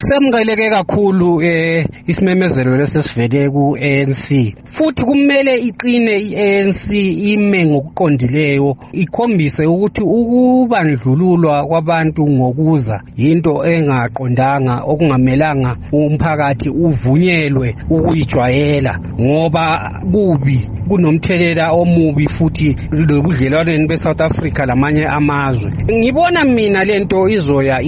Semukeleke kakhulu isimemezelo lesesivele ku-ANC futhi kumele iqine i-ANC ime ngokuqondileyo ikhombise ukuthi ukubandlululwa kwabantu ngokuza into engaqondanga okungamelanga umphakathi uvunyelwe ukuyijwayela ngoba kubi kunomthelela omubi futhi lobudlelwaneni beSouth Africa lamanye amazwe. Ngibona mina lento izoya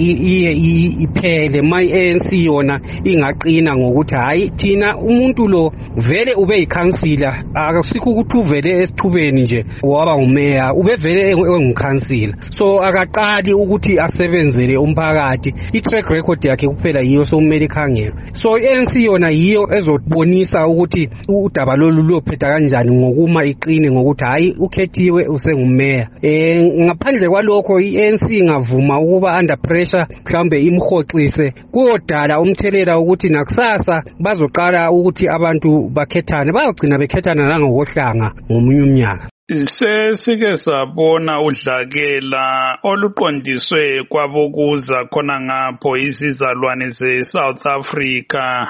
iphele ANC yona ingaqina ngokuthi hayi thina umuntu lo vele ube yikhansila akusikho ukuthi uvele esithubeni nje waba umeya ubevele engukhansila so akaqali ukuthi asebenzele umphakathi i-track record yakhe kuphela yiyo sokumele ikhangele so ANC yona yiyo ezobonisa ukuthi udaba lolu lophetha kanjani ngokuma iqine ngokuthi hayi ukhethiwe usengumeya ngaphandle kwalokho i-ANC ingavuma ukuba under pressure mhlambe imhoxise kodala umthelela ukuthi nakusasa bazoqala ukuthi abantu bakhethane bazogcina bekhethana nangohlanga ngomunye umnyaka. Sesike sabona udlakela oluqondiswe kwabokuza khona ngapho izizalwane ze-South Africa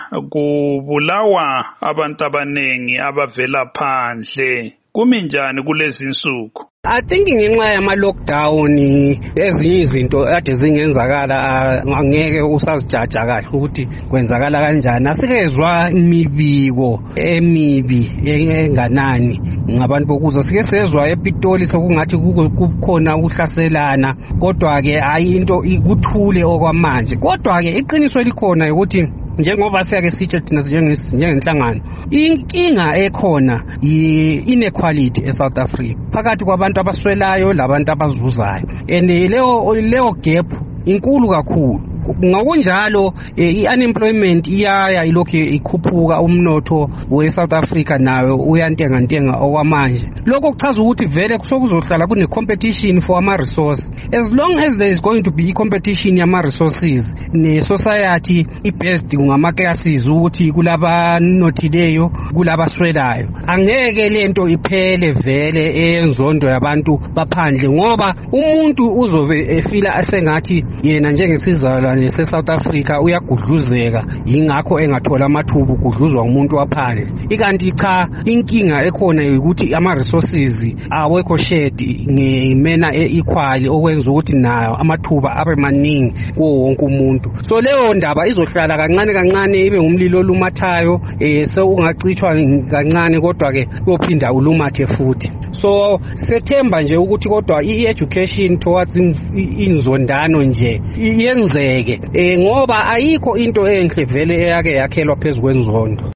kubulawa abantu abanengi abavela phandle kuminjani kulezi insuku? I think ngenxa yama-lockdown ezinye izinto ade zingenzakala angeke usazijaja kahle ukuthi kwenzakala kanjani. Asikezwa imibiko emibi enganani ngabantu bokuza sike sezwa ePitoli sokungathi kukhona ukuhlaselana kodwa-ke hayi into ikuthule okwamanje kodwa-ke iqiniso elikhona ukuthi njengoba siyake sitshe thina njengenhlangano inkinga ekhona i-inequality eSouth Africa phakathi kwabantu abaswelayo labantu abazuzayo and leyo gap inkulu kakhulu ngokunjalo i-unemployment iyaya ilokhu ikhuphuka umnotho we-South Africa nayo uyantengantenga okwamanje lokho kuchaza ukuthi vele sokuzohlala kune-competition for ama-resource as long as there is going to be i-competition yama-resources ne-society i-based ngama-classes ukuthi kulabanothileyo kulabaswelayo angeke lento iphele vele eyenzondo yabantu baphandle ngoba umuntu uzobe efila asengathi yena njengesizalwane se-South Africa uyagudluzeka yingakho engathola amathuba ukudluzwa ngumuntu waphandle ikanti cha inkinga ekhona ukuthi ama-resources awekho shared ngemena equal okwenza ukuthi nayo amathuba abe maningi kuwo wonke umuntu so leyo ndaba izohlala kancane kancane ibe ngumlilo olumathayo sewungacithwa kancane kodwa-ke uyophinda ulumathe futhi so sethemba nje ukuthi kodwa i-education towards inzondano nje yenzeke ngoba ayikho into enhle vele eyake yakhelwa phezu kwenzondo.